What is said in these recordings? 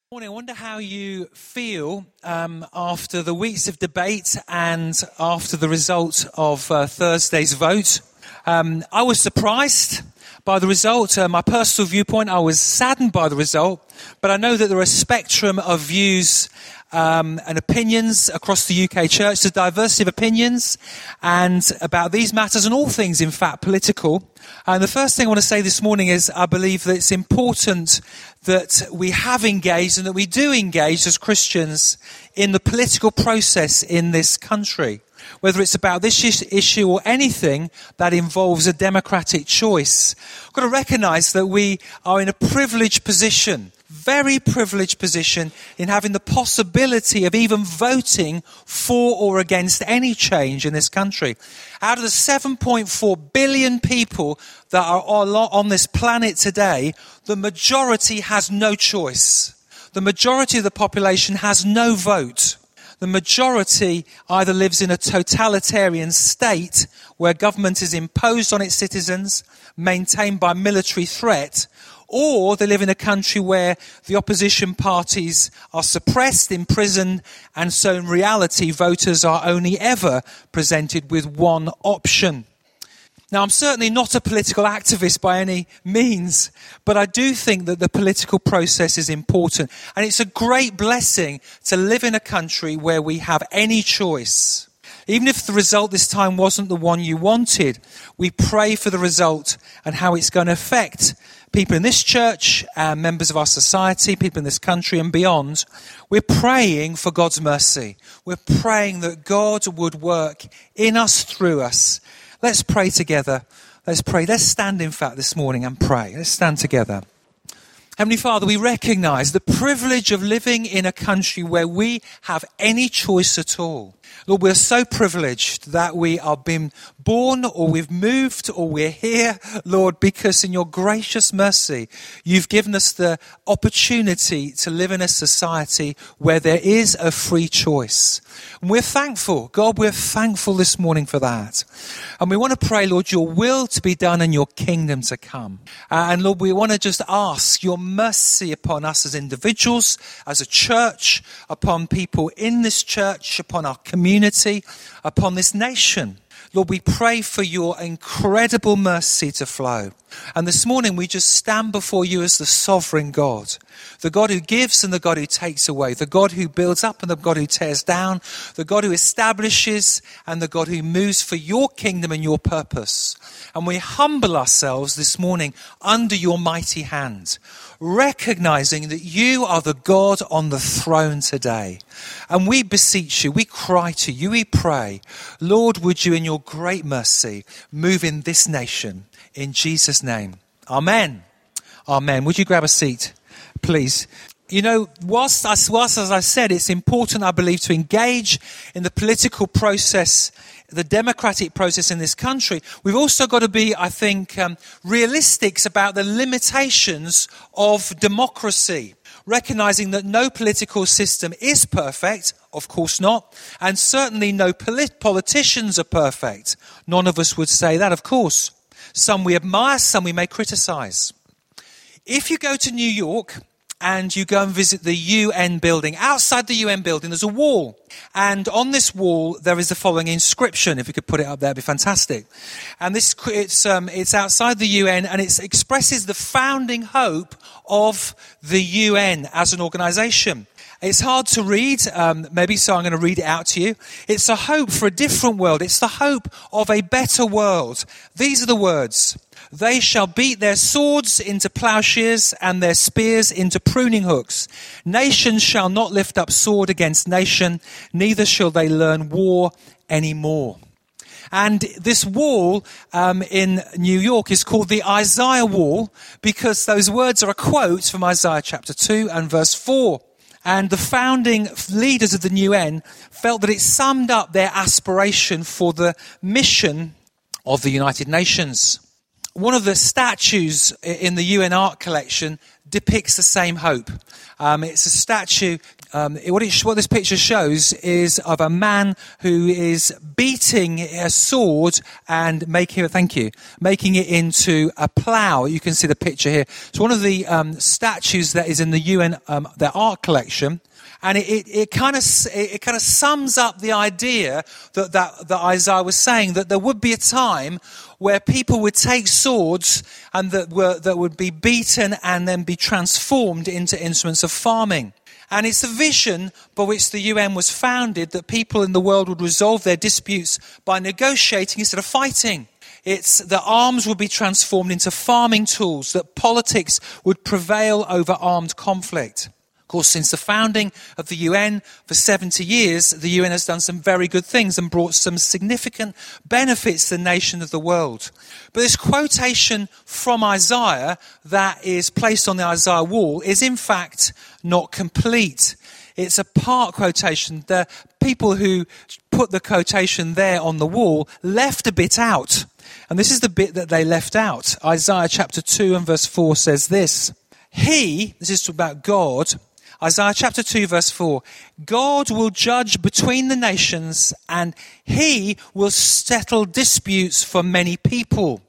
Morning. I wonder how you feel after the weeks of debate and after the result of Thursday's vote. I was surprised by the result. My personal viewpoint, I was saddened by the result, but I know that there are a spectrum of views and opinions across the UK church, the diversity of opinions and about these matters and all things, in fact, political. And the first thing I want to say this morning is I believe that it's important that we have engaged and that we do engage as Christians in the political process in this country, whether it's about this issue or anything that involves a democratic choice. We've got to recognise that we are in a privileged position, very privileged position, in having the possibility of even voting for or against any change in this country. Out of the 7.4 billion people that are on this planet today, the majority has no choice. The majority of the population has no vote. The majority either lives in a totalitarian state where government is imposed on its citizens, maintained by military threat, or they live in a country where the opposition parties are suppressed, imprisoned, and so in reality voters are only ever presented with one option. Now, I'm certainly not a political activist by any means, but I do think that the political process is important. And it's a great blessing to live in a country where we have any choice. Even if the result this time wasn't the one you wanted, we pray for the result and how it's going to affect people in this church, members of our society, people in this country and beyond. We're praying for God's mercy. We're praying that God would work in us, through us. Let's pray together. Let's pray. Let's stand, in fact, this morning and pray. Let's stand together. Heavenly Father, we recognise the privilege of living in a country where we have any choice at all. Lord, we're so privileged that we are being born or we've moved or we're here, Lord, because in your gracious mercy, you've given us the opportunity to live in a society where there is a free choice. And we're thankful. God, we're thankful this morning for that. And we want to pray, Lord, your will to be done and your kingdom to come. And Lord, we want to just ask your mercy upon us as individuals, as a church, upon people in this church, upon our community, upon this nation. Lord, we pray for your incredible mercy to flow. And this morning we just stand before you as the sovereign God, the God who gives and the God who takes away, the God who builds up and the God who tears down, the God who establishes and the God who moves for your kingdom and your purpose. And we humble ourselves this morning under your mighty hand, recognizing that you are the God on the throne today. And we beseech you, we cry to you, we pray, Lord, would you in your great mercy move in this nation, in Jesus' name. Amen. Amen. Would you grab a seat, please? You know, whilst as I said, it's important, I believe, to engage in the political process, the democratic process in this country, we've also got to be, I think, realistic about the limitations of democracy, recognizing that no political system is perfect, of course not, and certainly no politicians are perfect. None of us would say that, of course. Some we admire, some we may criticize. If you go to New York and you go and visit the UN building, outside the UN building there's a wall. And on this wall there is the following inscription. If you could put it up there, it'd be fantastic. And it's outside the UN and it expresses the founding hope of the UN as an organization. It's hard to read, maybe, so I'm going to read it out to you. It's a hope for a different world. It's the hope of a better world. These are the words. They shall beat their swords into plowshares and their spears into pruning hooks. Nation shall not lift up sword against nation, neither shall they learn war anymore. And this wall in New York is called the Isaiah Wall because those words are a quote from Isaiah chapter 2 and verse 4. And the founding leaders of the UN felt that it summed up their aspiration for the mission of the United Nations. One of the statues in the UN art collection depicts the same hope. It's a statue What this picture shows is of a man who is beating a sword and making it into a plough. You can see the picture here. It's one of the statues that is in the UN their art collection, and it kind of sums up the idea that Isaiah was saying, that there would be a time where people would take swords and that would be beaten and then be transformed into instruments of farming. And it's a vision by which the UN was founded, that people in the world would resolve their disputes by negotiating instead of fighting. It's that arms would be transformed into farming tools, that politics would prevail over armed conflict. Of course, since the founding of the UN for 70 years, the UN has done some very good things and brought some significant benefits to the nation of the world. But this quotation from Isaiah that is placed on the Isaiah wall is in fact not complete. It's a part quotation. The people who put the quotation there on the wall left a bit out. And this is the bit that they left out. Isaiah chapter 2 and verse 4 says this. This is about God. Isaiah chapter 2 verse 4, God will judge between the nations and he will settle disputes for many people.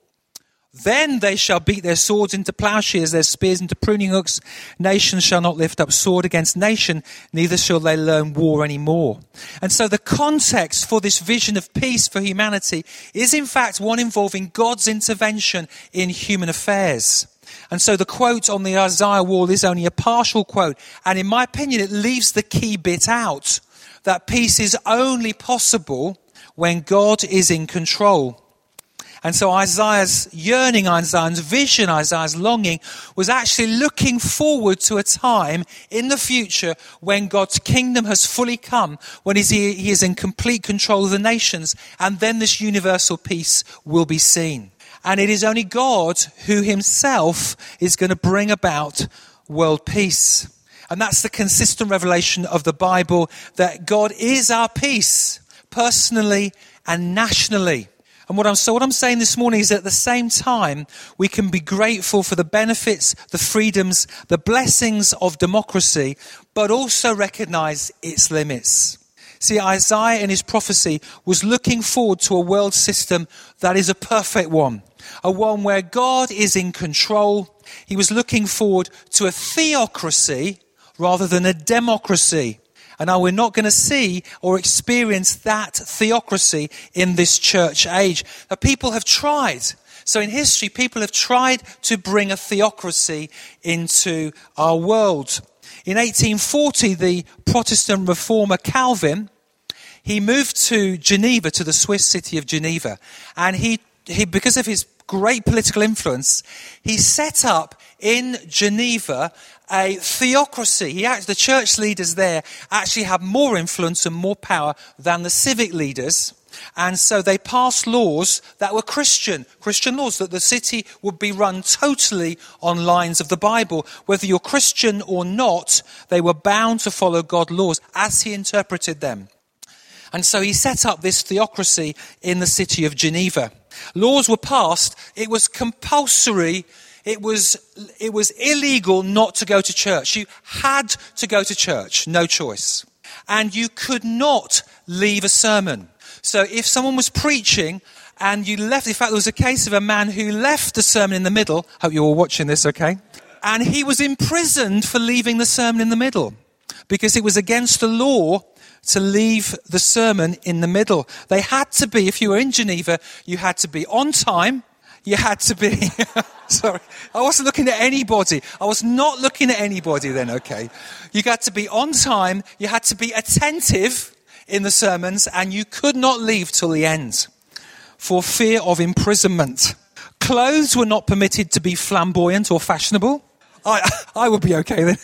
Then they shall beat their swords into plowshares, their spears into pruning hooks. Nation shall not lift up sword against nation, neither shall they learn war anymore. And so the context for this vision of peace for humanity is in fact one involving God's intervention in human affairs. And so the quote on the Isaiah wall is only a partial quote. And in my opinion, it leaves the key bit out, that peace is only possible when God is in control. And so Isaiah's yearning, Isaiah's vision, Isaiah's longing was actually looking forward to a time in the future when God's kingdom has fully come, when he is in complete control of the nations, and then this universal peace will be seen. And it is only God who himself is going to bring about world peace. And that's the consistent revelation of the Bible, that God is our peace, personally and nationally. And what I'm saying this morning is that at the same time, we can be grateful for the benefits, the freedoms, the blessings of democracy, but also recognize its limits. See, Isaiah in his prophecy was looking forward to a world system that is a perfect one. A one where God is in control. He was looking forward to a theocracy rather than a democracy. And now we're not going to see or experience that theocracy in this church age. Now, people have tried. So in history, people have tried to bring a theocracy into our world. In 1840, the Protestant reformer Calvin, he moved to Geneva, to the Swiss city of Geneva. And he because of his great political influence, he set up in Geneva a theocracy. The church leaders there actually had more influence and more power than the civic leaders. And so they passed laws that were Christian laws, that the city would be run totally on lines of the Bible. Whether you're Christian or not, they were bound to follow God's laws as he interpreted them. And so he set up this theocracy in the city of Geneva. Laws were passed. It was compulsory. It was illegal not to go to church. You had to go to church, no choice. And you could not leave a sermon. So if someone was preaching and you left, in fact, there was a case of a man who left the sermon in the middle. Hope you're all watching this, okay? And he was imprisoned for leaving the sermon in the middle because it was against the law to leave the sermon in the middle. They had to be, if you were in Geneva, you had to be on time. You had to be, sorry, I wasn't looking at anybody. I was not looking at anybody then, okay? You had to be on time. You had to be attentive in the sermons, and you could not leave till the end for fear of imprisonment. Clothes were not permitted to be flamboyant or fashionable. I would be okay then.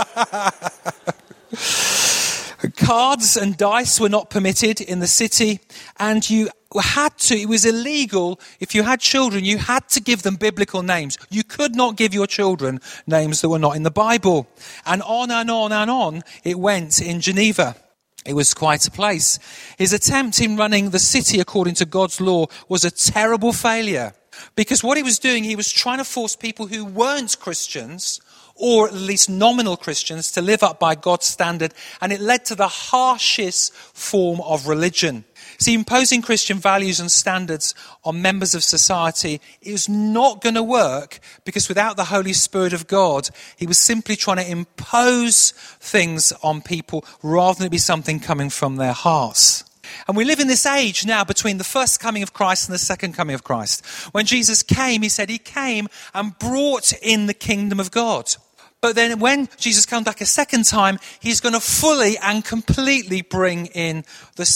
Cards and dice were not permitted in the city, and it was illegal. If you had children, you had to give them biblical names. You could not give your children names that were not in the Bible. And on and on and on it went in Geneva. It was quite a place. His attempt in running the city according to God's law was a terrible failure. Because what he was doing, he was trying to force people who weren't Christians or at least nominal Christians, to live up by God's standard, and it led to the harshest form of religion. See, imposing Christian values and standards on members of society is not going to work, because without the Holy Spirit of God, he was simply trying to impose things on people rather than it be something coming from their hearts. And we live in this age now between the first coming of Christ and the second coming of Christ. When Jesus came, he said he came and brought in the kingdom of God. But then when Jesus comes back a second time, he's going to fully and completely bring in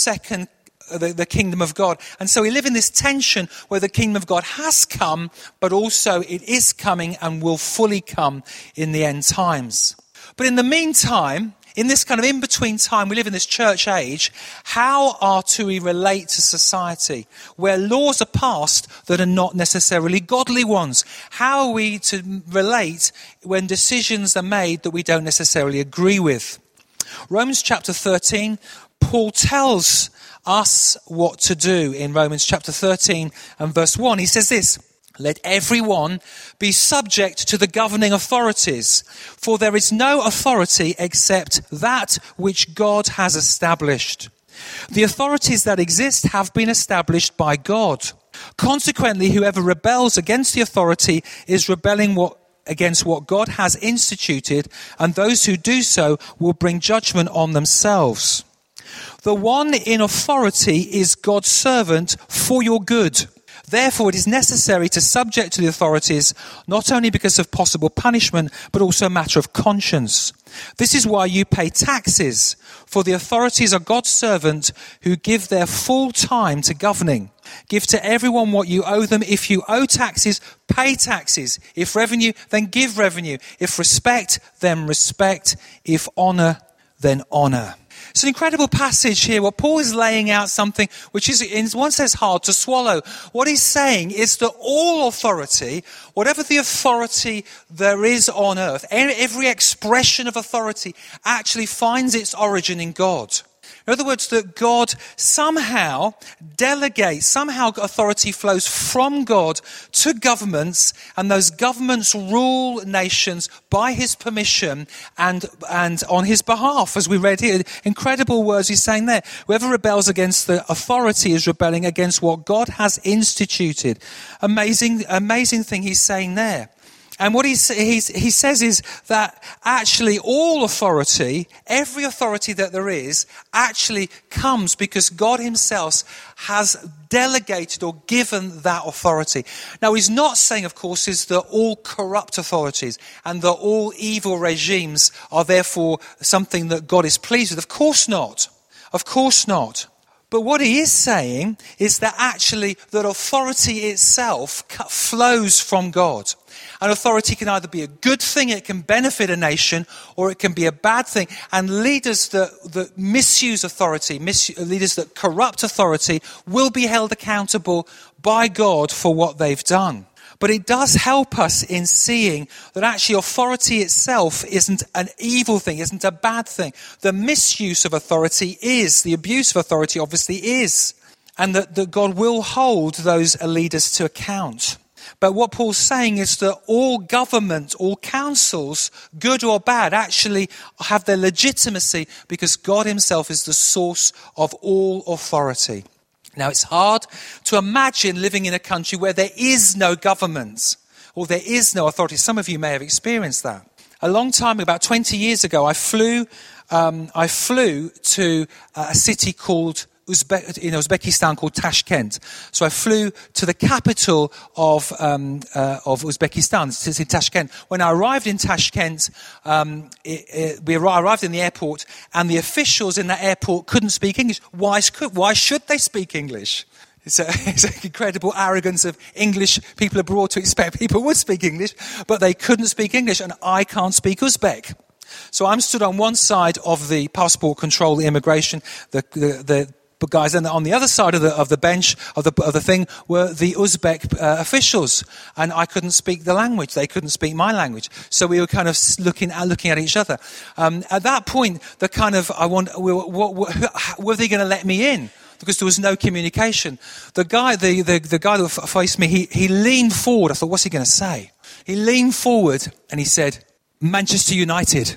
the kingdom of God. And so we live in this tension where the kingdom of God has come, but also it is coming and will fully come in the end times. But in the meantime, in this kind of in-between time, we live in this church age, how are we relate to society where laws are passed that are not necessarily godly ones? How are we to relate when decisions are made that we don't necessarily agree with? Romans chapter 13, Paul tells us what to do in Romans chapter 13 and verse 1. He says this: "Let everyone be subject to the governing authorities, for there is no authority except that which God has established. The authorities that exist have been established by God. Consequently, whoever rebels against the authority is rebelling against what God has instituted, and those who do so will bring judgment on themselves. The one in authority is God's servant for your good. Therefore, it is necessary to subject to the authorities, not only because of possible punishment, but also a matter of conscience. This is why you pay taxes, for the authorities are God's servant who give their full time to governing. Give to everyone what you owe them. If you owe taxes, pay taxes. If revenue, then give revenue. If respect, then respect. If honor, then honor." It's an incredible passage here where Paul is laying out something which is, in one sense, hard to swallow. What he's saying is that all authority, whatever the authority there is on earth, every expression of authority actually finds its origin in God. In other words, that God somehow delegates, somehow authority flows from God to governments, and those governments rule nations by his permission and on his behalf, as we read here. Incredible words he's saying there. Whoever rebels against the authority is rebelling against what God has instituted. Amazing thing he's saying there. And what he says is that actually all authority, every authority that there is, actually comes because God himself has delegated or given that authority. Now, he's not saying, of course, is that all corrupt authorities and that all evil regimes are therefore something that God is pleased with. Of course not. Of course not. But what he is saying is that actually that authority itself flows from God. And authority can either be a good thing, it can benefit a nation, or it can be a bad thing. And leaders that misuse authority, leaders that corrupt authority, will be held accountable by God for what they've done. But it does help us in seeing that actually authority itself isn't an evil thing, isn't a bad thing. The misuse of authority is, the abuse of authority obviously is. And that God will hold those leaders to account. But what Paul's saying is that all government, all councils, good or bad, actually have their legitimacy because God himself is the source of all authority. Now, it's hard to imagine living in a country where there is no government or there is no authority. Some of you may have experienced that. A long time, about 20 years ago, I flew to a city called Uzbekistan called Tashkent. So I flew to the capital of Uzbekistan, it's in Tashkent. When I arrived in Tashkent, we arrived in the airport, and the officials in that airport couldn't speak English. Why should they speak English? It's an incredible arrogance of English people abroad to expect people would speak English, but they couldn't speak English, and I can't speak Uzbek. So I'm stood on one side of the passport control, the immigration, the guys, and on the other side of the bench of the thing were the Uzbek officials, and I couldn't speak the language. They couldn't speak my language, so we were kind of looking at each other. At that point, were they going to let me in? Because there was no communication. The guy that faced me, he leaned forward. I thought, what's he going to say? He leaned forward and he said, Manchester United.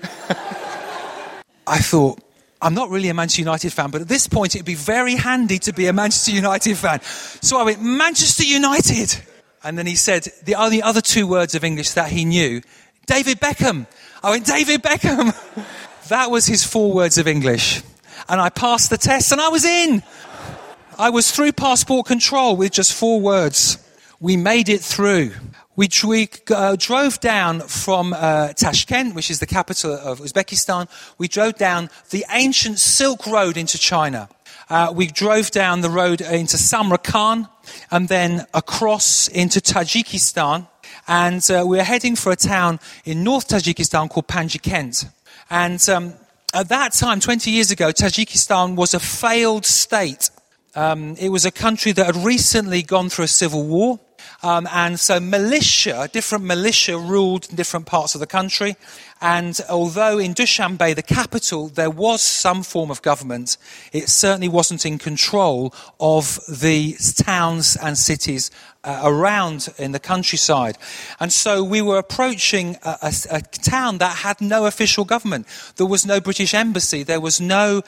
I thought, I'm not really a Manchester United fan, but at this point it'd be very handy to be a Manchester United fan. So I went, Manchester United. And then he said the only other two words of English that he knew, David Beckham. I went, David Beckham. That was his 4 words of English. And I passed the test and I was in. I was through passport control with just 4 words. We made it through. We drove down from Tashkent, which is the capital of Uzbekistan. We drove down the ancient Silk Road into China. We drove down the road into Samarkand and then across into Tajikistan. And we were heading for a town in North Tajikistan called Panjikent. And at that time, 20 years ago, Tajikistan was a failed state. It was a country that had recently gone through a civil war. And so different militia ruled different parts of the country. And although in Dushanbe, the capital, there was some form of government, it certainly wasn't in control of the towns and cities around in the countryside. And so we were approaching a town that had no official government. There was no British embassy. There was no,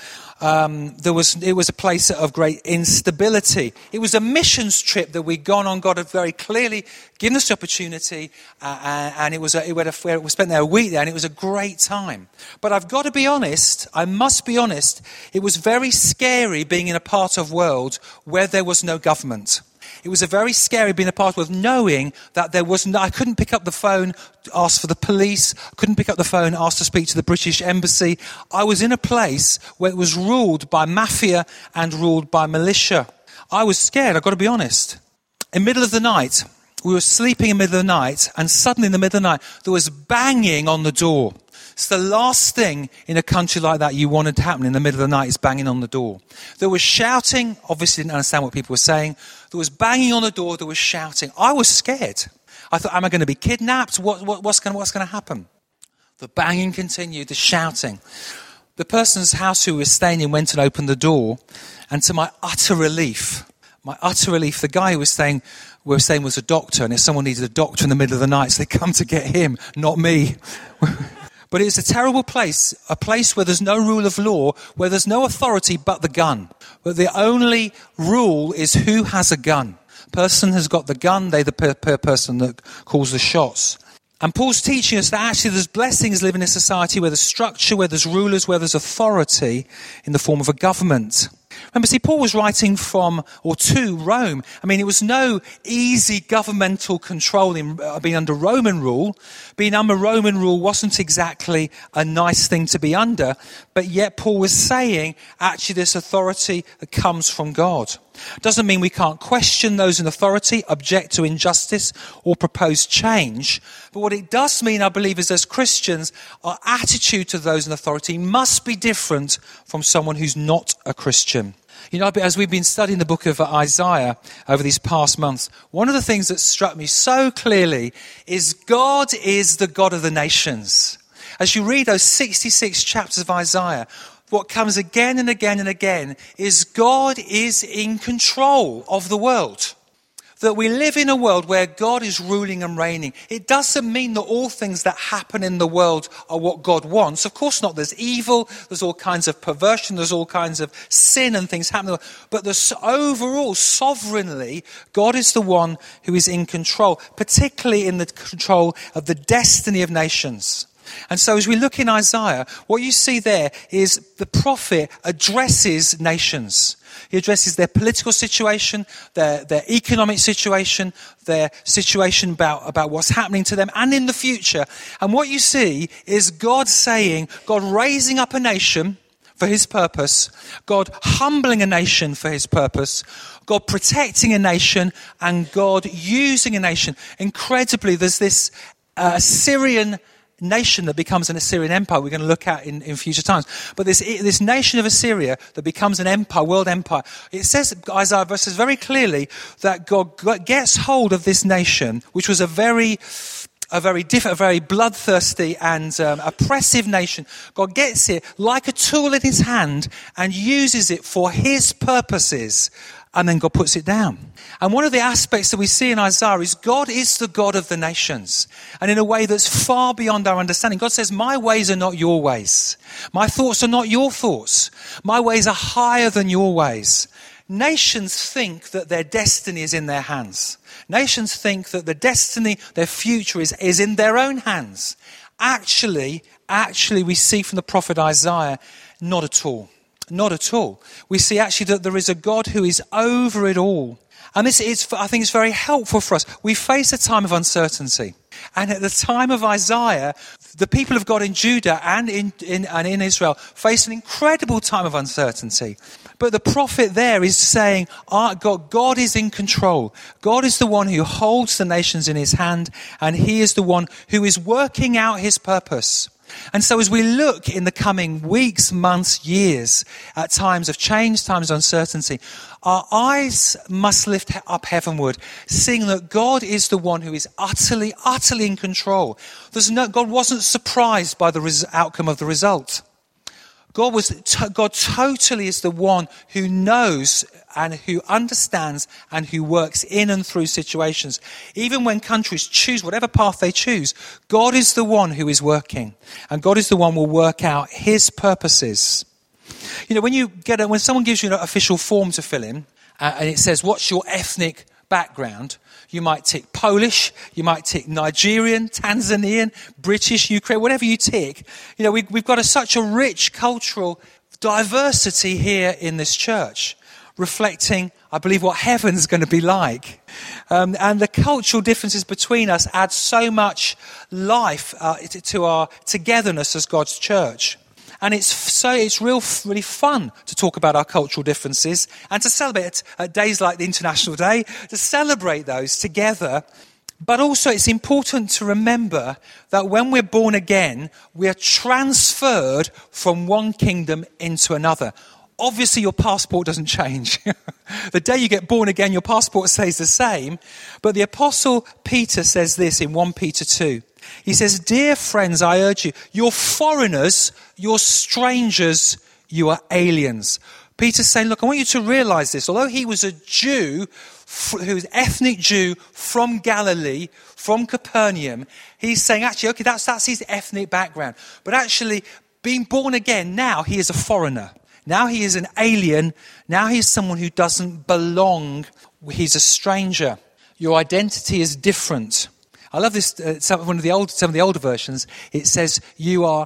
it was a place of great instability. It was a missions trip that we'd gone on. God had very clearly given us the opportunity, and we spent there a week there, and it was a great time. But I've got to be honest, I must be honest, it was very scary being in a part of the world where there was no government. It was a very scary being a part of knowing that there was no, I couldn't pick up the phone, ask for the police, couldn't pick up the phone, ask to speak to the British embassy. I was in a place where it was ruled by mafia and ruled by militia. I was scared, I've got to be honest. In the middle of the night, we were sleeping in the middle of the night, and suddenly in the middle of the night, there was banging on the door. It's the last thing in a country like that you wanted to happen in the middle of the night is banging on the door. There was shouting, obviously didn't understand what people were saying. There was banging on the door, there was shouting. I was scared. I thought, am I going to be kidnapped? What's going to happen? The banging continued, the shouting. The person's house who we were staying in went and opened the door, and to my utter relief, the guy who was staying was a doctor, and if someone needed a doctor in the middle of the night, so they come to get him, not me. But it's a terrible place, a place where there's no rule of law, where there's no authority but the gun. Where the only rule is who has a gun. Person has got the gun, they're the person that calls the shots. And Paul's teaching us that actually there's blessings living in a society where there's structure, where there's rulers, where there's authority in the form of a government. Remember, see, Paul was writing to Rome. I mean, it was no easy governmental control in being under Roman rule. Being under Roman rule wasn't exactly a nice thing to be under, but yet Paul was saying, actually, this authority that comes from God. Doesn't mean we can't question those in authority, object to injustice, or propose change. But what it does mean, I believe, is as Christians, our attitude to those in authority must be different from someone who's not a Christian. You know, as we've been studying the book of Isaiah over these past months, one of the things that struck me so clearly is God is the God of the nations. As you read those 66 chapters of Isaiah, what comes again and again and again is God is in control of the world. That we live in a world where God is ruling and reigning. It doesn't mean that all things that happen in the world are what God wants. Of course not. There's evil, there's all kinds of perversion, there's all kinds of sin and things happening. But overall, sovereignly, God is the one who is in control, particularly in the control of the destiny of nations. And so as we look in Isaiah, what you see there is the prophet addresses nations. He addresses their political situation, their economic situation, their situation about what's happening to them and in the future. And what you see is God raising up a nation for his purpose, God humbling a nation for his purpose, God protecting a nation, and God using a nation. Incredibly, there's this Assyrian nation that becomes an Assyrian empire we're going to look at in future times. But this nation of Assyria that becomes an empire, world empire, it says, Isaiah says very clearly that God gets hold of this nation, which was a very bloodthirsty and oppressive nation. God gets it like a tool in his hand and uses it for his purposes. And then God puts it down. And one of the aspects that we see in Isaiah is God is the God of the nations. And in a way that's far beyond our understanding. God says, my ways are not your ways. My thoughts are not your thoughts. My ways are higher than your ways. Nations think that their destiny is in their hands. Nations think that the destiny, their future is in their own hands. Actually, we see from the prophet Isaiah, not at all. Not at all. We see actually that there is a God who is over it all. And this is, I think it's very helpful for us. We face a time of uncertainty. And at the time of Isaiah, the people of God in Judah and in Israel faced an incredible time of uncertainty. But the prophet there is saying, God is in control. God is the one who holds the nations in his hand, and he is the one who is working out his purpose. And so as we look in the coming weeks, months, years, at times of change, times of uncertainty, our eyes must lift up heavenward, seeing that God is the one who is utterly, utterly in control. God wasn't surprised by the outcome of the result. God totally is the one who knows and who understands and who works in and through situations. Even when countries choose whatever path they choose, God is the one who is working. And God is the one who will work out his purposes. You know, when someone gives you an official form to fill in, and it says, what's your ethnic background? You might tick Polish, you might tick Nigerian, Tanzanian, British, Ukraine, whatever you tick. You know, we've got such a rich cultural diversity here in this church, reflecting, I believe, what heaven's going to be like. And the cultural differences between us add so much life to our togetherness as God's church. And it's really fun to talk about our cultural differences and to celebrate days like the International Day, to celebrate those together. But also it's important to remember that when we're born again, we are transferred from one kingdom into another. Obviously, your passport doesn't change. The day you get born again, your passport stays the same. But the Apostle Peter says this in 1 Peter 2. He says, dear friends, I urge you, you're foreigners, you're strangers, you are aliens. Peter's saying, look, I want you to realize this. Although he was a Jew, who was ethnic Jew from Galilee, from Capernaum, he's saying, actually, okay, that's his ethnic background. But actually, being born again, now he is a foreigner. Now he is an alien. Now he is someone who doesn't belong. He's a stranger. Your identity is different. I love this. Some of the older versions. It says you are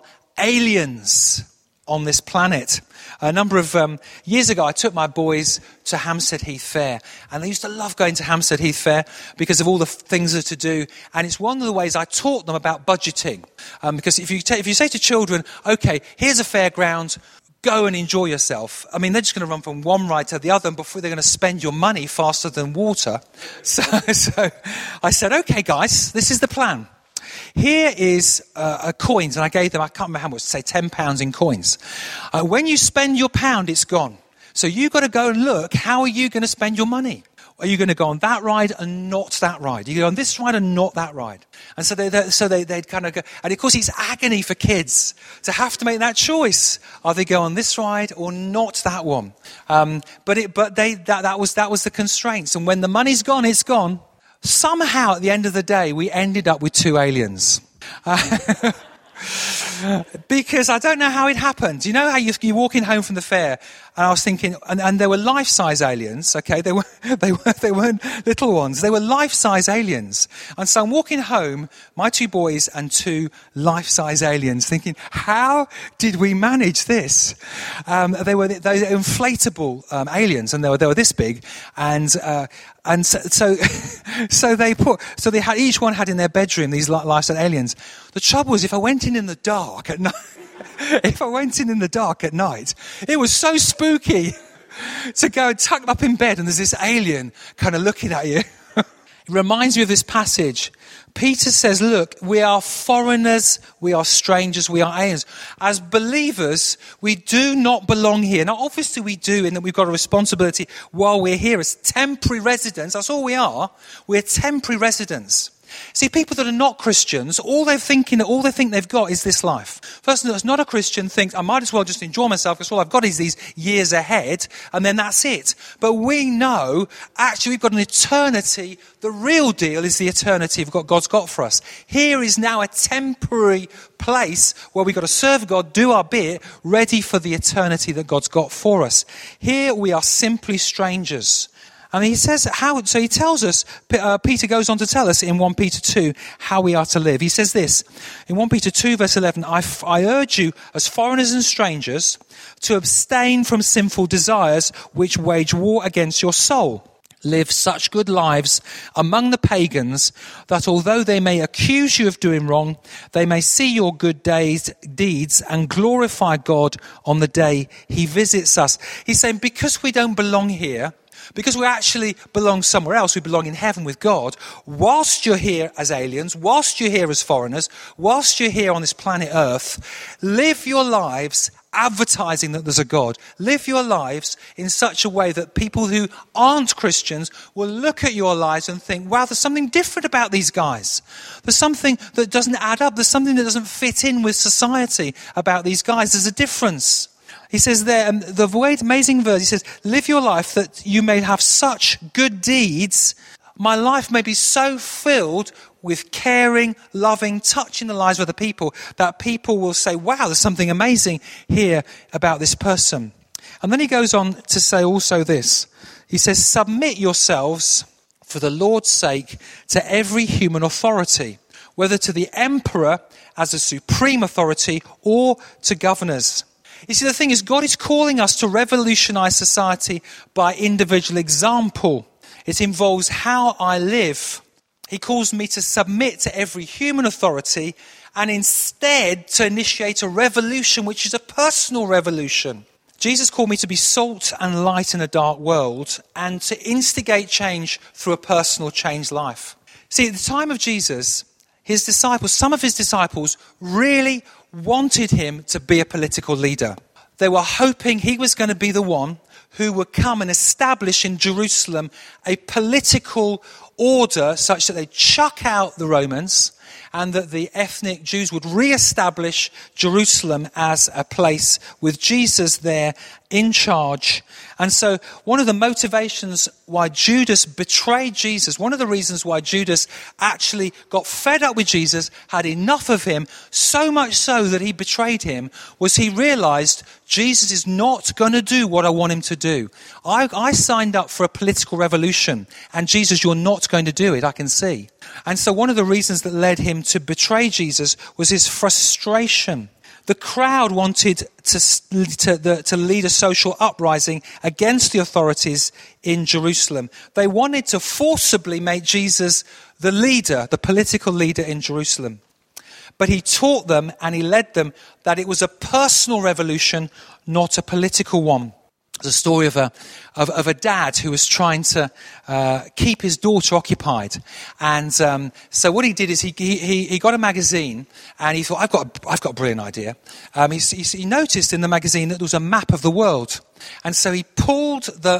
aliens on this planet. A number of years ago, I took my boys to Hampstead Heath Fair, and they used to love going to Hampstead Heath Fair because of all the things that to do. And it's one of the ways I taught them about budgeting, because if you say to children, "Okay, here's a fairground. Go and enjoy yourself." I mean, they're just going to run from one ride to the other, and before they're going to spend your money faster than water. So I said, okay, guys, this is the plan. Here is coins, and I gave them, I can't remember how much, say £10 in coins. When you spend your £1, it's gone. So you've got to go and look, how are you going to spend your money? Are you going to go on that ride and not that ride? You go on this ride and not that ride. And so they'd kind of go. And of course, it's agony for kids to have to make that choice. Are they go on this ride or not that one? That was the constraints. And when the money's gone, it's gone. Somehow, at the end of the day, we ended up with 2 aliens. Because I don't know how it happened. You know how you're walking home from the fair, and I was thinking, and there were life-size aliens. Okay, they weren't little ones. They were life-size aliens. And so I'm walking home, my 2 boys and 2 life-size aliens, thinking, how did we manage this? They were inflatable aliens, and they were this big, and so they had, each one had in their bedroom these life-size aliens. The trouble was, if I went in the dark at night, it was so spooky to go tucked up in bed and there's this alien kind of looking at you. It reminds me of this passage. Peter says, look, we are foreigners, we are strangers, we are aliens. As believers, we do not belong here. Now, obviously we do, in that we've got a responsibility while we're here as temporary residents. That's all we are. We're temporary residents. See, people that are not Christians, all they think they've got is this life. Person that's not a Christian thinks, I might as well just enjoy myself because all I've got is these years ahead, and then that's it. But we know, actually, we've got an eternity. The real deal is the eternity of what God's got for us. Here is now a temporary place where we've got to serve God, do our bit, ready for the eternity that God's got for us. Here we are simply strangers. And he says so he tells us, Peter goes on to tell us in 1 Peter 2 how we are to live. He says this, in 1 Peter 2 verse 11, I urge you as foreigners and strangers to abstain from sinful desires which wage war against your soul. Live such good lives among the pagans that although they may accuse you of doing wrong, they may see your good deeds and glorify God on the day he visits us. He's saying because we don't belong here, because we actually belong somewhere else, we belong in heaven with God, whilst you're here as aliens, whilst you're here as foreigners, whilst you're here on this planet Earth, live your lives advertising that there's a God. Live your lives in such a way that people who aren't Christians will look at your lives and think, wow, there's something different about these guys. There's something that doesn't add up. There's something that doesn't fit in with society about these guys. There's a difference. He says there, the amazing verse, he says, live your life that you may have such good deeds. My life may be so filled with caring, loving, touching the lives of other people that people will say, wow, there's something amazing here about this person. And then he goes on to say also this. He says, submit yourselves for the Lord's sake to every human authority, whether to the emperor as a supreme authority or to governors. You see, the thing is, God is calling us to revolutionize society by individual example. It involves how I live. He calls me to submit to every human authority and instead to initiate a revolution, which is a personal revolution. Jesus called me to be salt and light in a dark world and to instigate change through a personal changed life. See, at the time of Jesus, some of his disciples really wanted him to be a political leader. They were hoping he was going to be the one who would come and establish in Jerusalem a political order such that they'd chuck out the Romans and that the ethnic Jews would re-establish Jerusalem as a place with Jesus there in charge. And so one of the motivations why Judas betrayed Jesus, one of the reasons why Judas actually got fed up with Jesus, had enough of him, so much so that he betrayed him, was he realized Jesus is not going to do what I want him to do. I signed up for a political revolution, and Jesus, you're not going to do it, I can see. And so one of the reasons that led him to betray Jesus was his frustration. The crowd wanted to lead a social uprising against the authorities in Jerusalem. They wanted to forcibly make Jesus the leader, the political leader in Jerusalem. But he taught them and he led them that it was a personal revolution, not a political one. There's a story of a dad who was trying to keep his daughter occupied, and so what he did is he got a magazine, and he thought, I've got a brilliant idea. He noticed in the magazine that there was a map of the world, and so he pulled the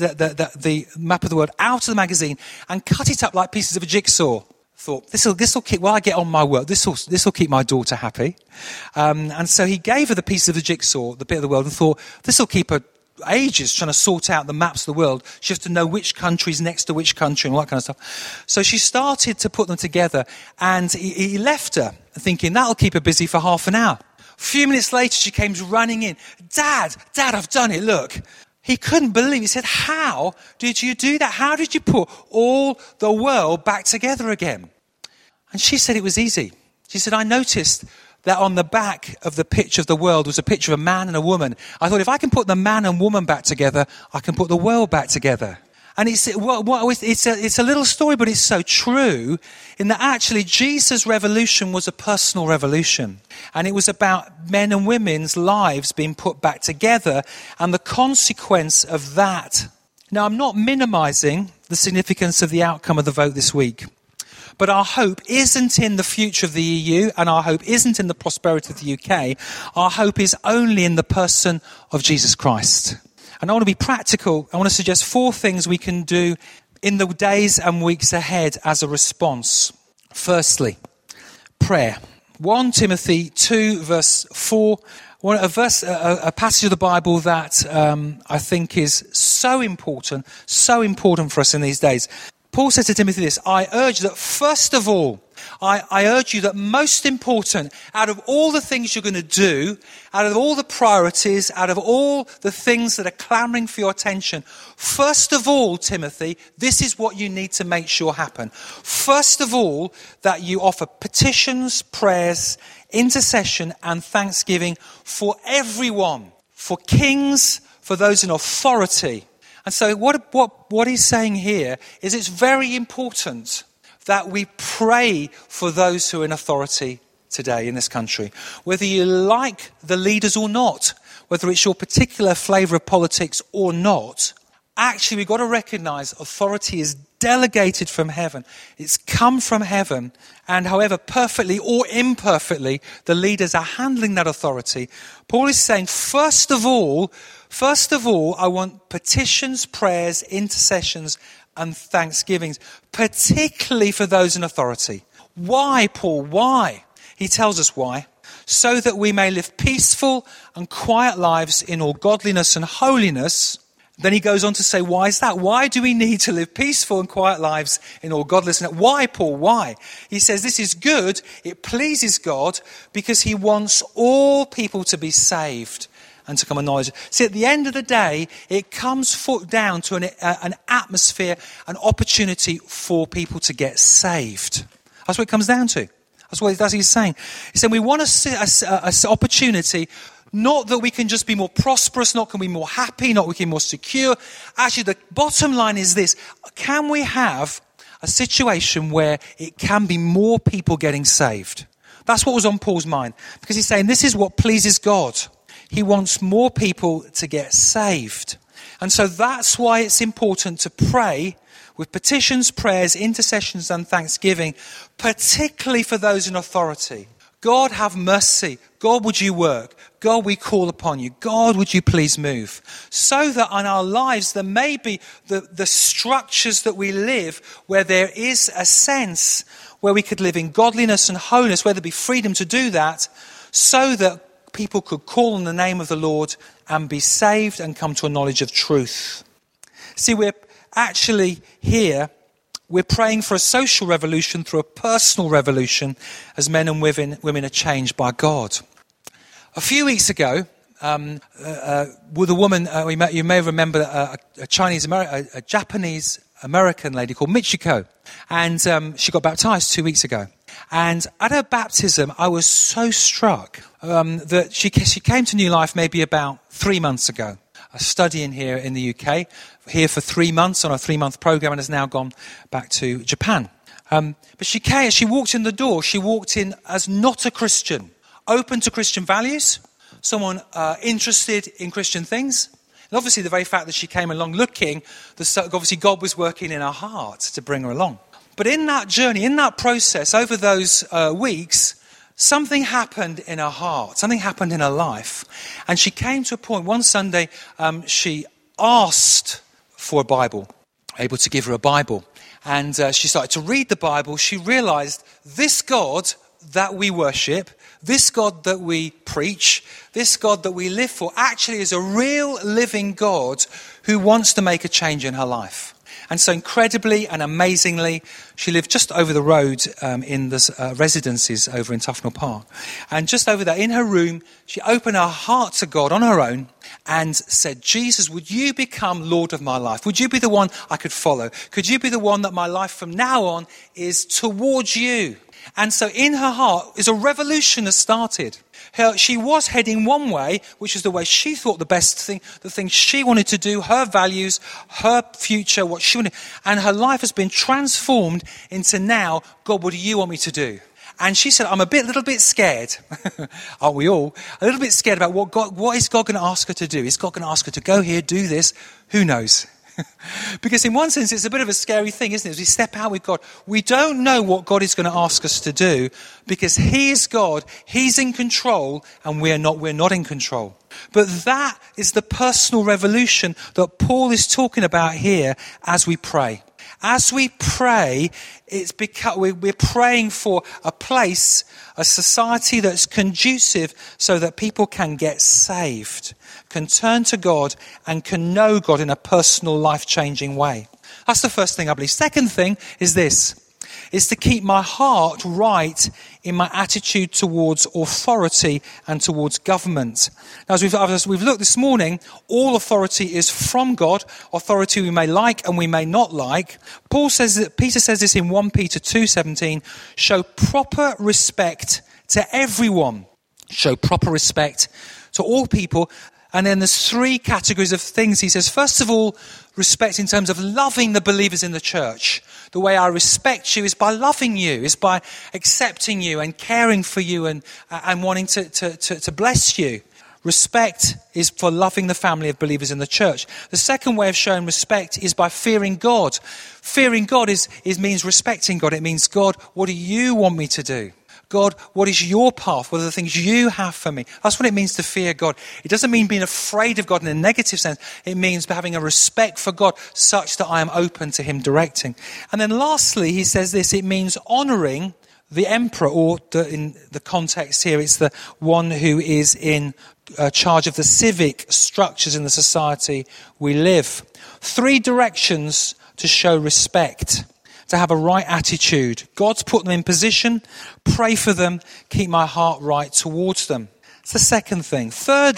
map of the world out of the magazine and cut it up like pieces of a jigsaw. Thought, this'll keep, while I get on my work, this'll keep my daughter happy, and so he gave her the piece of the jigsaw, the bit of the world, and thought, this'll keep her ages trying to sort out the maps of the world. She has to know which country's next to which country and all that kind of stuff. So she started to put them together, and he left her thinking that'll keep her busy for half an hour. A few minutes later, she came running in. Dad, I've done it, look. He couldn't believe it. He said, how did you do that? How did you put all the world back together again? And she said it was easy. She said, I noticed that on the back of the picture of the world was a picture of a man and a woman. I thought, if I can put the man and woman back together, I can put the world back together. And it's a little story, but it's so true in that actually Jesus' revolution was a personal revolution. And it was about men and women's lives being put back together and the consequence of that. Now, I'm not minimizing the significance of the outcome of the vote this week. But our hope isn't in the future of the EU, and our hope isn't in the prosperity of the UK. Our hope is only in the person of Jesus Christ. And I want to be practical. I want to suggest 4 things we can do in the days and weeks ahead as a response. Firstly, prayer. 1 Timothy 2 verse 4, a passage of the Bible that I think is so important for us in these days. Paul says to Timothy this, I urge that first of all, I urge you that most important, out of all the things you're going to do, out of all the priorities, out of all the things that are clamoring for your attention, first of all, Timothy, this is what you need to make sure happen. First of all, that you offer petitions, prayers, intercession and thanksgiving for everyone, for kings, for those in authority. And so what he's saying here is it's very important that we pray for those who are in authority today in this country. Whether you like the leaders or not, whether it's your particular flavour of politics or not, actually we've got to recognise authority is delegated from heaven. It's come from heaven, and however perfectly or imperfectly the leaders are handling that authority, Paul is saying, first of all, I want petitions, prayers, intercessions, and thanksgivings, particularly for those in authority. Why, Paul? Why? He tells us why. So that we may live peaceful and quiet lives in all godliness and holiness. Then he goes on to say, why is that? Why do we need to live peaceful and quiet lives in all godliness? Why, Paul? Why? He says this is good. It pleases God because he wants all people to be saved and to come to knowledge. See, at the end of the day, it comes down to an atmosphere, an opportunity for people to get saved. That's what it comes down to. That's what he's saying. He's saying we want an opportunity, not that we can just be more prosperous, not can we be more happy, not we can be more secure. Actually, the bottom line is this. Can we have a situation where it can be more people getting saved? That's what was on Paul's mind. Because he's saying this is what pleases God. He wants more people to get saved. And so that's why it's important to pray with petitions, prayers, intercessions and thanksgiving, particularly for those in authority. God, have mercy. God, would you work? God, we call upon you. God, would you please move? So that in our lives there may be the structures that we live where there is a sense where we could live in godliness and holiness, where there be freedom to do that, so that people could call on the name of the Lord and be saved and come to a knowledge of truth. See, we're actually here, we're praying for a social revolution through a personal revolution as men and women are changed by God. A few weeks ago, with a woman, you may remember a Japanese American lady called Michiko, and she got baptized 2 weeks ago. And at her baptism, I was so struck that she came to New Life maybe about 3 months ago, studying here in the UK, here for 3 months on a 3-month program, and has now gone back to Japan. But she walked in the door. She walked in as not a Christian, open to Christian values, someone interested in Christian things. And obviously the very fact that she came along looking, obviously God was working in her heart to bring her along. But in that journey, in that process, over those weeks, something happened in her heart, something happened in her life. And she came to a point, one Sunday, she asked for a Bible, able to give her a Bible. And she started to read the Bible. She realized this God that we worship, this God that we preach, this God that we live for, actually is a real living God who wants to make a change in her life. And so incredibly and amazingly, she lived just over the road in the residences over in Tufnell Park. And just over there in her room, she opened her heart to God on her own and said, Jesus, would you become Lord of my life? Would you be the one I could follow? Could you be the one that my life from now on is towards you? And so in her heart is a revolution that started. She was heading one way, which is the way she thought the best thing, the thing she wanted to do, her values, her future, what she wanted. And her life has been transformed into now, God, what do you want me to do? And she said, I'm a little bit scared. Aren't we all? A little bit scared about what is God going to ask her to do? Is God going to ask her to go here, do this? Who knows? Because in one sense, it's a bit of a scary thing, isn't it? As we step out with God, we don't know what God is going to ask us to do because he is God, he's in control, and we're not in control. But that is the personal revolution that Paul is talking about here as we pray. As we pray, we're praying for a place, a society that's conducive so that people can get saved, can turn to God and can know God in a personal, life-changing way. That's the first thing I believe. Second thing is this, is to keep my heart right in my attitude towards authority and towards government. Now, as we've looked this morning, all authority is from God. Authority we may like and we may not like. Peter says this in 1 Peter 2:17, show proper respect to everyone. Show proper respect to all people. And then there's three categories of things. He says, first of all, respect in terms of loving the believers in the church. The way I respect you is by loving you, is by accepting you and caring for you and wanting to bless you. Respect is for loving the family of believers in the church. The second way of showing respect is by fearing God. Fearing God means respecting God. It means, God, what do you want me to do? God, what is your path? What are the things you have for me? That's what it means to fear God. It doesn't mean being afraid of God in a negative sense. It means having a respect for God such that I am open to him directing. And then lastly, he says this, it means honouring the emperor, or in the context here, it's the one who is in charge of the civic structures in the society we live. Three directions to show respect. To have a right attitude. God's put them in position, pray for them, keep my heart right towards them. It's the second thing. Third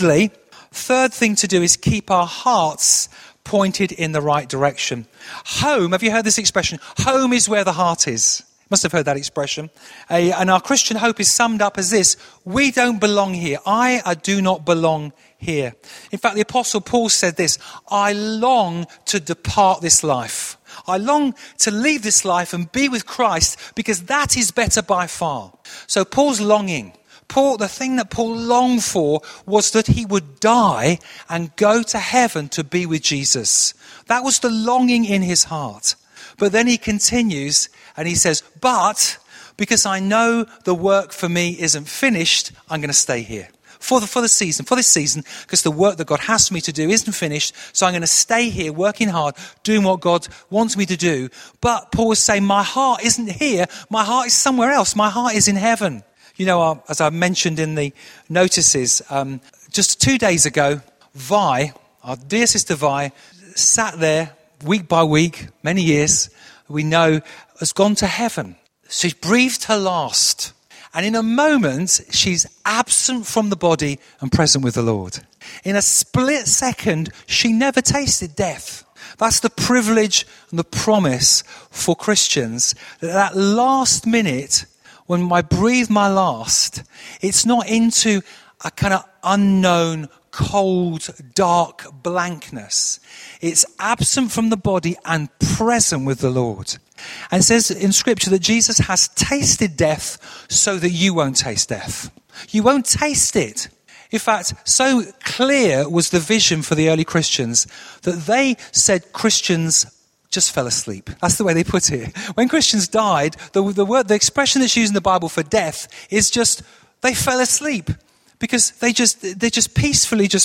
thing to do is keep our hearts pointed in the right direction. Home, have you heard this expression? Home is where the heart is. Must have heard that expression. And our Christian hope is summed up as this: we don't belong here. I do not belong here. In fact, the Apostle Paul said this: I long to depart this life. I long to leave this life and be with Christ, because that is better by far. So Paul's longing. The thing that Paul longed for was that he would die and go to heaven to be with Jesus. That was the longing in his heart. But then he continues and he says, but because I know the work for me isn't finished, I'm going to stay here. For this season, because the work that God has for me to do isn't finished, so I'm going to stay here working hard, doing what God wants me to do. But Paul was saying, my heart isn't here, my heart is somewhere else, my heart is in heaven. You know, as I mentioned in the notices, just 2 days ago, Vi, our dear sister Vi, sat there week by week, many years, we know, has gone to heaven. She's breathed her last. And in a moment, she's absent from the body and present with the Lord. In a split second, she never tasted death. That's the privilege and the promise for Christians. That last minute, when I breathe my last, it's not into a kind of unknown, cold, dark blankness. It's absent from the body and present with the Lord. And it says in Scripture that Jesus has tasted death so that you won't taste death. You won't taste it. In fact, so clear was the vision for the early Christians that they said Christians just fell asleep. That's the way they put it. When Christians died, the expression that's used in the Bible for death is just they fell asleep, because they just peacefully just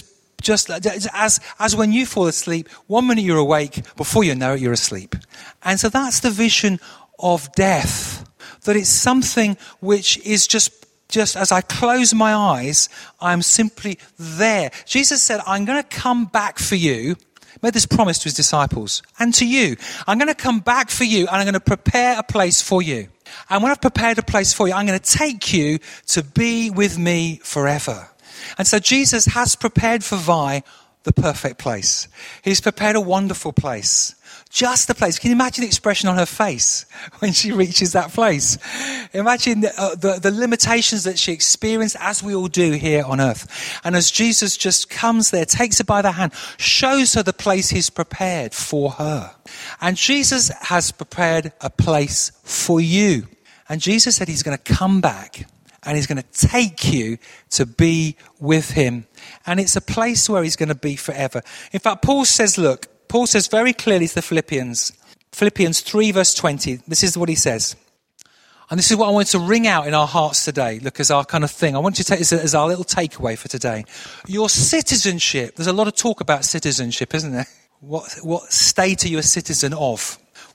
as when you fall asleep, 1 minute you're awake, before you know it, you're asleep. And so that's the vision of death, that it's something which is just as I close my eyes, I'm simply there. Jesus said, I'm going to come back for you. He made this promise to his disciples and to you. I'm going to come back for you, and I'm going to prepare a place for you. And when I've prepared a place for you, I'm going to take you to be with me forever. And so Jesus has prepared for Vi the perfect place. He's prepared a wonderful place. Just the place. Can you imagine the expression on her face when she reaches that place? Imagine the limitations that she experienced, as we all do here on earth. And as Jesus just comes there, takes her by the hand, shows her the place he's prepared for her. And Jesus has prepared a place for you. And Jesus said he's going to come back and he's going to take you to be with him. And it's a place where he's going to be forever. In fact, Paul says very clearly to the Philippians 3 verse 20, this is what he says. And this is what I want to ring out in our hearts today, look, as our kind of thing. I want you to take this as our little takeaway for today. Your citizenship, there's a lot of talk about citizenship, isn't there? What state are you a citizen of?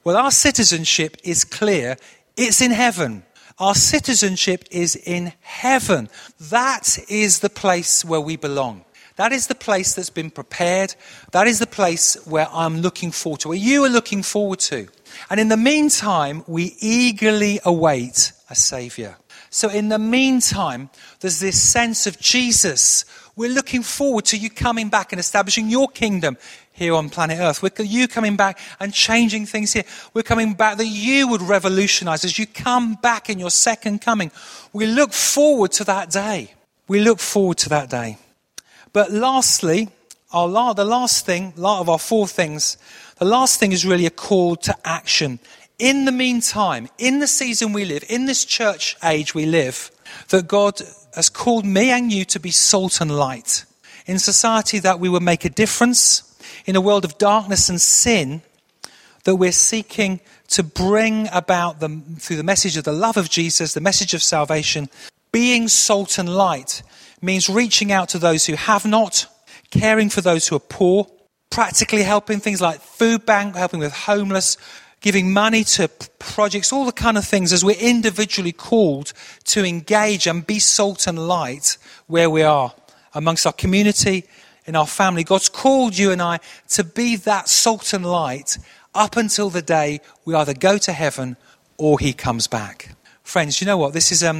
Well, our citizenship is clear. It's in heaven. Our citizenship is in heaven. That is the place where we belong. That is the place that's been prepared. That is the place where I'm looking forward to, where you are looking forward to. And in the meantime, we eagerly await a Saviour. So in the meantime, there's this sense of Jesus. We're looking forward to you coming back and establishing your kingdom here on planet Earth. You coming back and changing things here. We're coming back that you would revolutionize as you come back in your second coming. We look forward to that day. We look forward to that day. But lastly, the last thing, of our four things, the last thing is really a call to action. In the meantime, in the season we live, in this church age we live, that God has called me and you to be salt and light. In society that we would make a difference, in a world of darkness and sin, that we're seeking to bring about through the message of the love of Jesus, the message of salvation. Being salt and light means reaching out to those who have not, caring for those who are poor, practically helping things like food bank, helping with homeless, giving money to projects, all the kind of things as we're individually called to engage and be salt and light where we are, amongst our community, in our family. God's called you and I to be that salt and light up until the day we either go to heaven or he comes back. Friends, you know what? This is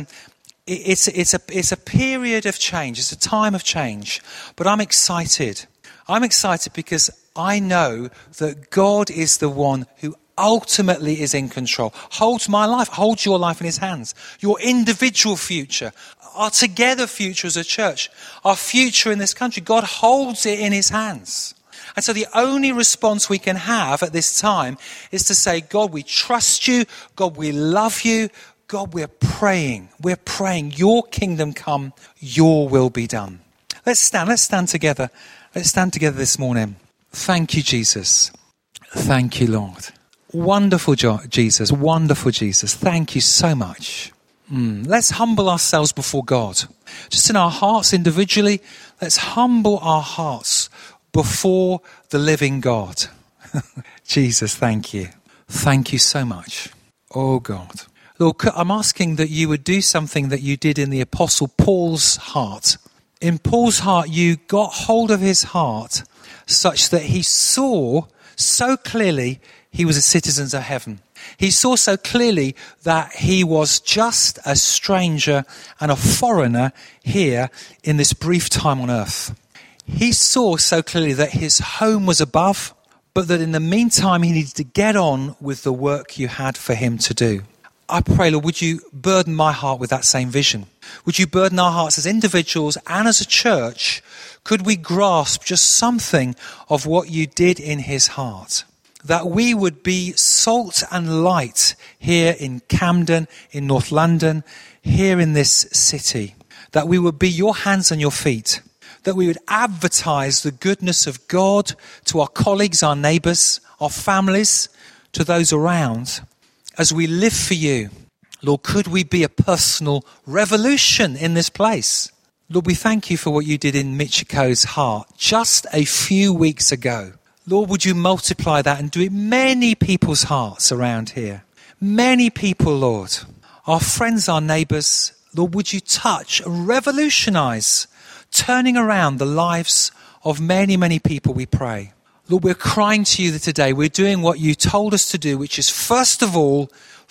it's a period of change. It's a time of change. But I'm excited. I'm excited because I know that God is the one who ultimately is in control, holds my life, holds your life in his hands, your individual future, our together future as a church, our future in this country. God holds it in his hands. And so the only response we can have at this time is to say, God, we trust you. God, we love you. God, we're praying. We're praying your kingdom come, your will be done. Let's stand together. Let's stand together this morning. Thank you, Jesus. Thank you, Lord. Wonderful Jesus, wonderful Jesus. Thank you so much. Let's humble ourselves before God. Just in our hearts individually, let's humble our hearts before the living God. Jesus, thank you. Thank you so much. Oh God. Lord, I'm asking that you would do something that you did in the Apostle Paul's heart. In Paul's heart, you got hold of his heart such that he saw so clearly he was a citizen of heaven. He saw so clearly that he was just a stranger and a foreigner here in this brief time on earth. He saw so clearly that his home was above, but that in the meantime he needed to get on with the work you had for him to do. I pray, Lord, would you burden my heart with that same vision? Would you burden our hearts as individuals and as a church? Could we grasp just something of what you did in his heart? That we would be salt and light here in Camden, in North London, here in this city. That we would be your hands and your feet. That we would advertise the goodness of God to our colleagues, our neighbours, our families, to those around, as we live for you. Lord, could we be a personal revolution in this place? Lord, we thank you for what you did in Michiko's heart just a few weeks ago. Lord, would you multiply that and do it in many people's hearts around here? Many people, Lord. Our friends, our neighbours. Lord, would you touch, revolutionise, turning around the lives of many, many people, we pray. Lord, we're crying to you today. We're doing what you told us to do, which is first of all,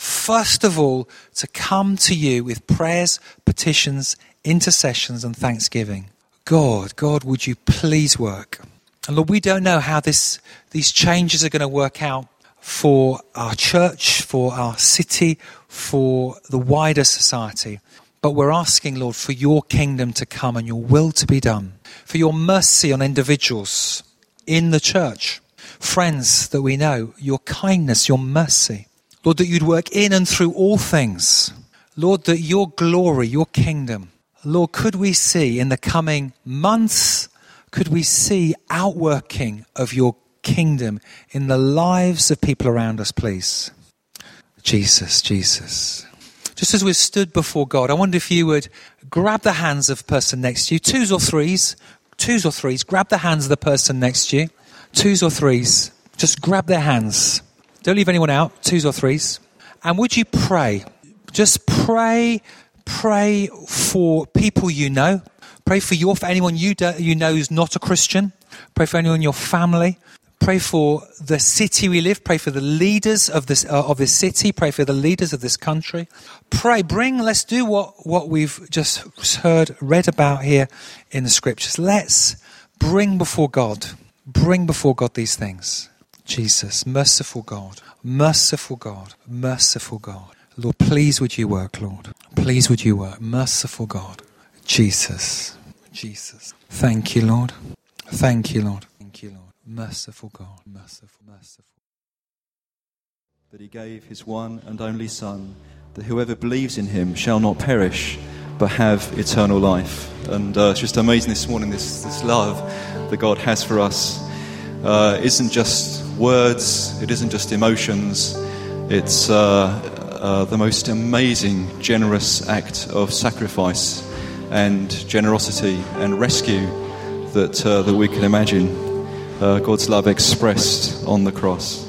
to come to you with prayers, petitions, intercessions and thanksgiving. God, would you please work? And Lord, we don't know how these changes are going to work out for our church, for our city, for the wider society. But we're asking, Lord, for your kingdom to come and your will to be done. For your mercy on individuals in the church, friends that we know, your kindness, your mercy. Lord, that you'd work in and through all things. Lord, that your glory, your kingdom. Lord, could we see in the coming months, could we see outworking of your kingdom in the lives of people around us, please? Jesus. Just as we've stood before God, I wonder if you would grab the hands of the person next to you, twos or threes, grab the hands of the person next to you, twos or threes, just grab their hands Don't leave anyone out, 2s or 3s. And would you pray? Just pray for people you know. Pray for anyone you know who's not a Christian. Pray for anyone in your family. Pray for the city we live. Pray for the leaders of this city. Pray for the leaders of this country. Let's do what we've just read about here in the scriptures. Let's bring before God these things. Jesus, merciful God, merciful God, merciful God. Lord, please would you work, Lord. Please would you work. Merciful God. Jesus. Thank you, Lord. Thank you, Lord. Thank you, Lord. Merciful God. Merciful. That he gave his one and only Son, that whoever believes in him shall not perish, but have eternal life. And it's just amazing this morning, this love that God has for us. Isn't just words, it isn't just emotions, it's the most amazing, generous act of sacrifice and generosity and rescue that we can imagine. God's love expressed on the cross.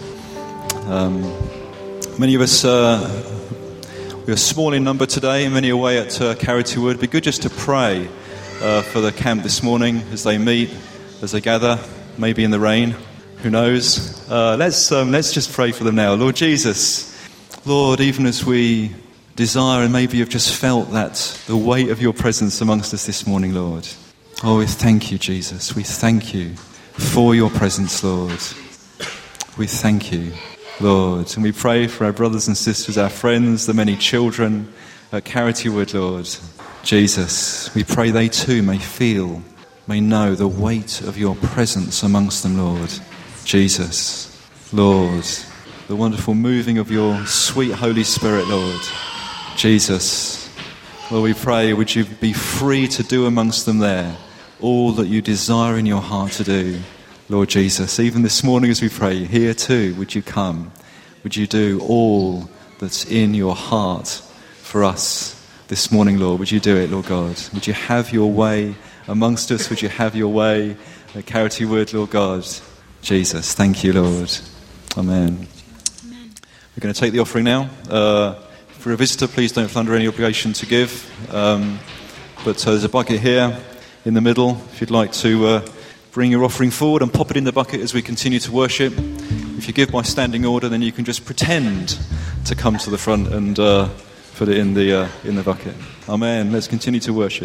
Many of us we are small in number today, many away at Carity Wood. It'd be good just to pray for the camp this morning as they meet, as they gather, maybe in the rain, who knows. Let's just pray for them now. Lord Jesus, Lord, even as we desire and maybe have just felt that the weight of your presence amongst us this morning, Lord. Oh, we thank you, Jesus. We thank you for your presence, Lord. We thank you, Lord. And we pray for our brothers and sisters, our friends, the many children at Carity Wood, Lord. Jesus, we pray they too may know the weight of your presence amongst them, Lord. Jesus, Lord, the wonderful moving of your sweet Holy Spirit, Lord. Jesus, Lord, we pray, would you be free to do amongst them there all that you desire in your heart to do, Lord Jesus. Even this morning as we pray, here too, would you come? Would you do all that's in your heart for us this morning, Lord? Would you do it, Lord God? Would you have your way amongst us? Would you have your way at Carity Wood, Lord God? Jesus, thank you, Lord. Amen. We're going to take the offering now. For a visitor, please don't feel under any obligation to give. But there's a bucket here in the middle. If you'd like to bring your offering forward and pop it in the bucket as we continue to worship. If you give by standing order, then you can just pretend to come to the front and put it in the bucket. Amen. Let's continue to worship.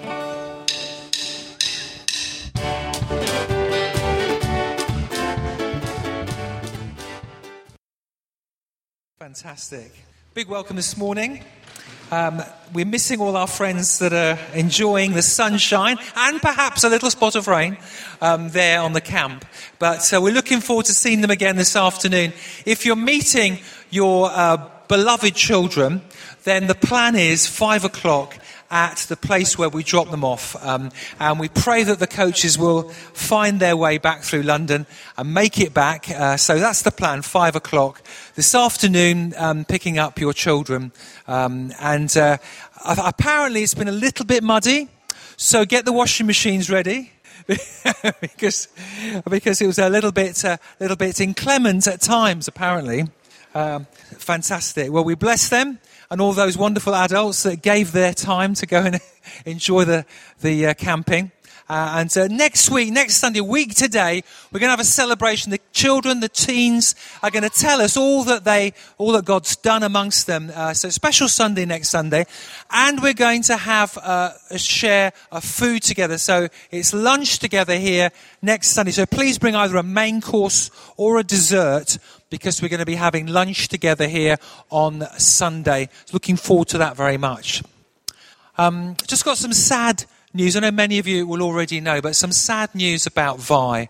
Fantastic. Big welcome this morning. We're missing all our friends that are enjoying the sunshine and perhaps a little spot of rain there on the camp. But we're looking forward to seeing them again this afternoon. If you're meeting your beloved children, then the plan is 5 o'clock at the place where we drop them off. And we pray that the coaches will find their way back through London and make it back. So that's the plan, 5 o'clock this afternoon, picking up your children. And apparently it's been a little bit muddy, so get the washing machines ready. because it was a little bit inclement at times, apparently. Fantastic. Well, we bless them and all those wonderful adults that gave their time to go and enjoy the camping. And next Sunday, a week today, we're going to have a celebration. The children, the teens are going to tell us all that God's done amongst them. So special Sunday next Sunday. And we're going to have a share of food together. So it's lunch together here next Sunday. So please bring either a main course or a dessert, because we're going to be having lunch together here on Sunday. Looking forward to that very much. Just got some sad news. I know many of you will already know, but some sad news about Vi.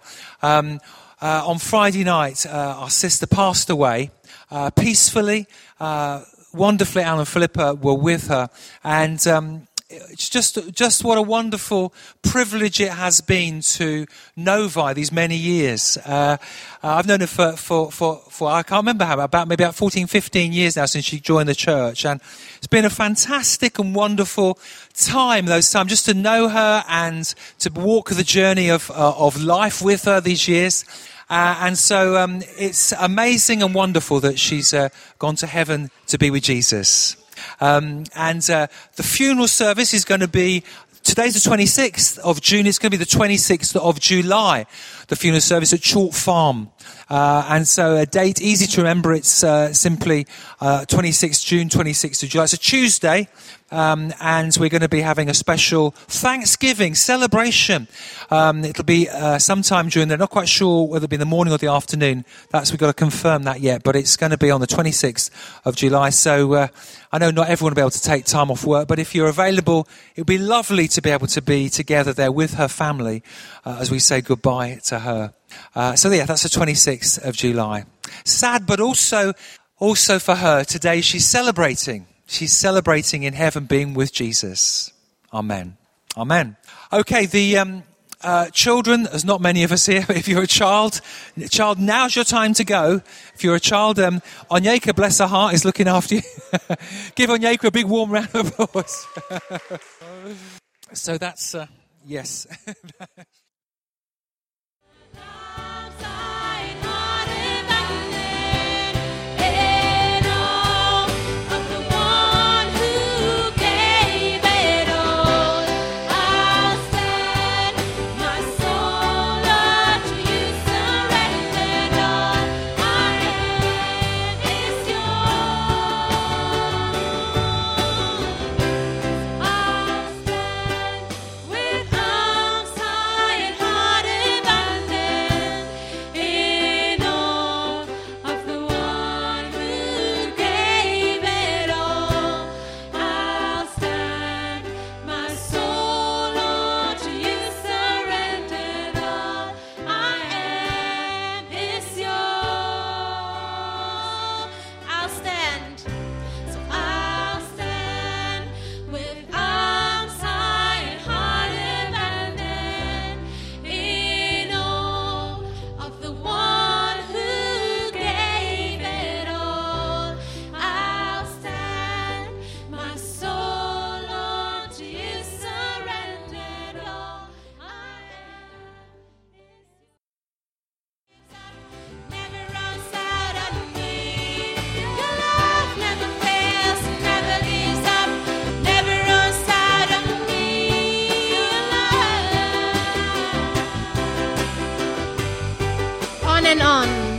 On Friday night, our sister passed away peacefully. Wonderfully, Alan and Philippa were with her. And it's just what a wonderful privilege it has been to know Vi these many years. I've known her for I can't remember how, about 14, 15 years now since she joined the church. And it's been a fantastic and wonderful time, those times, just to know her and to walk the journey of life with her these years. And so it's amazing and wonderful that she's gone to heaven to be with Jesus. And the funeral service is going to be, today's the 26th of June, it's going to be the 26th of July, the funeral service at Chalk Farm. And so a date, easy to remember, it's simply 26th June, 26th of July. It's a Tuesday, and we're going to be having a special Thanksgiving celebration. It'll be sometime during the, not quite sure whether it'll be in the morning or the afternoon. We've got to confirm that yet, but it's going to be on the 26th of July. So I know not everyone will be able to take time off work, but if you're available, it would be lovely to be able to be together there with her family as we say goodbye to her. So that's the 26th of July. Sad, but also for her, today she's celebrating. She's celebrating in heaven being with Jesus. Amen. Amen. Okay, the children, there's not many of us here, but if you're a child, now's your time to go. If you're a child, Onyeka, bless her heart, is looking after you. Give Onyeka a big warm round of applause. So that's, yes. On and on.